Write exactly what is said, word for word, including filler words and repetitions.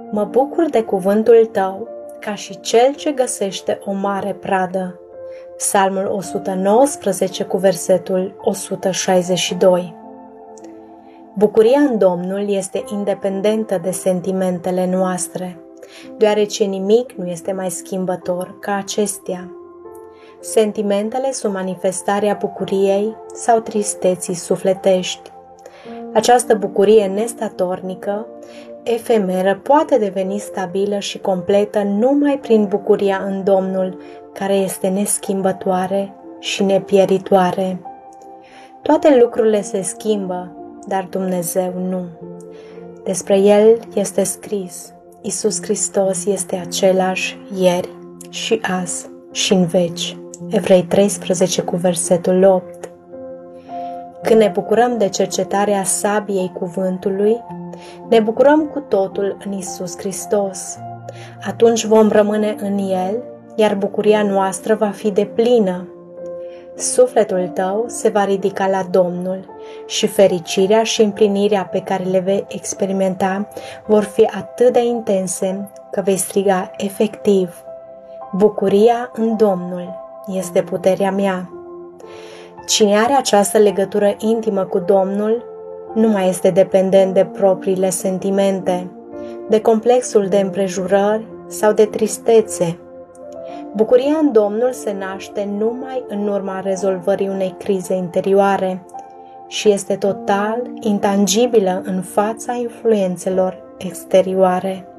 Mă bucur de cuvântul tău, ca și cel ce găsește o mare pradă. Psalmul o sută nouăsprezece cu versetul o sută șaizeci și doi. Bucuria în Domnul este independentă de sentimentele noastre, deoarece nimic nu este mai schimbător ca acestea. Sentimentele sunt manifestarea bucuriei sau tristeții sufletești. Această bucurie nestatornică, efemeră, poate deveni stabilă și completă numai prin bucuria în Domnul, care este neschimbătoare și nepieritoare. Toate lucrurile se schimbă, dar Dumnezeu nu. Despre El este scris: Iisus Hristos este același ieri și azi și în veci. Evrei treisprezece cu versetul opt. Când ne bucurăm de cercetarea sabiei cuvântului, ne bucurăm cu totul în Iisus Hristos. Atunci vom rămâne în El, iar bucuria noastră va fi deplină. Sufletul tău se va ridica la Domnul și fericirea și împlinirea pe care le vei experimenta vor fi atât de intense că vei striga efectiv: bucuria în Domnul este puterea mea. Cine are această legătură intimă cu Domnul nu mai este dependent de propriile sentimente, de complexul de împrejurări sau de tristețe. Bucuria în Domnul se naște numai în urma rezolvării unei crize interioare și este total intangibilă în fața influențelor exterioare.